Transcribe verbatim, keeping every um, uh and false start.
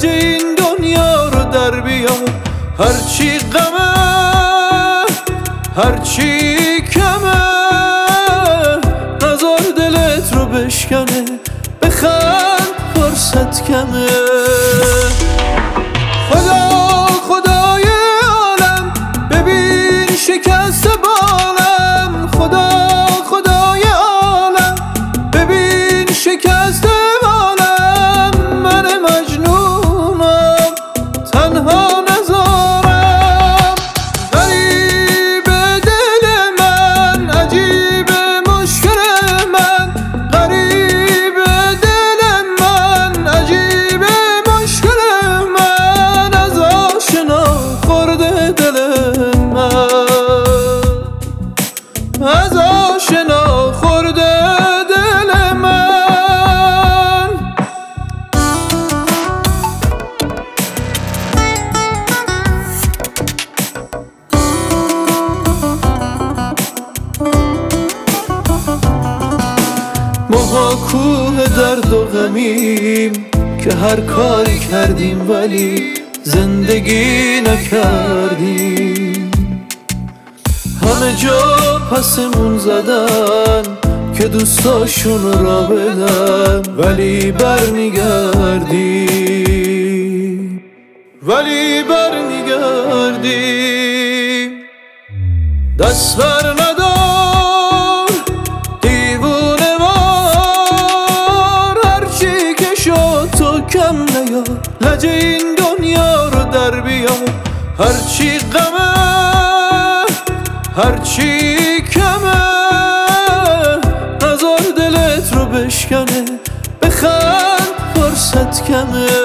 لجه این دنیا رو در بیام. هرچی غمه هرچی کمه نزار دلت رو بشکنه، بخند فرصت کمه. خدا خدای عالم ببین شکست بالم، خدا خدای عالم ببین شکست بالم. من مجنونم تنها نزارم، غریب دل من عجیب مشکل من، غریب دل من عجیب مشکل من. از آشنا خورده دل من، از آشنا خورده دل من. ماها کوه درد و غمیم که هر کاری کردیم ولی زندگی نکردیم. همه جا پسمون زدن که دوستاشون را بدن، ولی برمیگردیم، ولی برمیگردیم. دست بر ندار دیوونه وار، هرچی که شد تو کم نیار. لجه این دنیا رو در بیام. هرچی غمه هرچی کمه نزار دلت رو بشکنه، بخند فرصت کمه.